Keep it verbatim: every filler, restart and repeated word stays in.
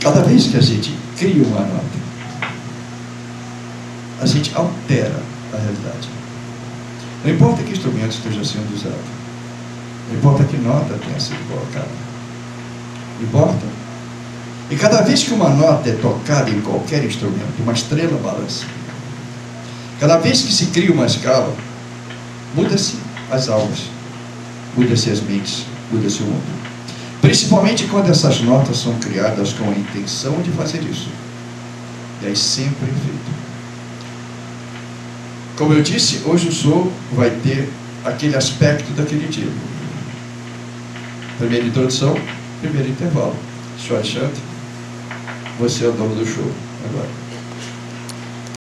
Cada vez que a gente cria uma nota, a gente altera a realidade. Não importa que instrumento esteja sendo usado, não importa que nota tenha sido colocada, importa. E cada vez que uma nota é tocada em qualquer instrumento, uma estrela balança. Cada vez que se cria uma escala, muda-se as almas, muda-se as mentes, muda-se o mundo. Principalmente quando essas notas são criadas com a intenção de fazer isso. E aí sempre é feito. Como eu disse, hoje o show vai ter aquele aspecto daquele dia. Primeira introdução, primeiro intervalo. Senhor Alexandre, você é o dono do show agora.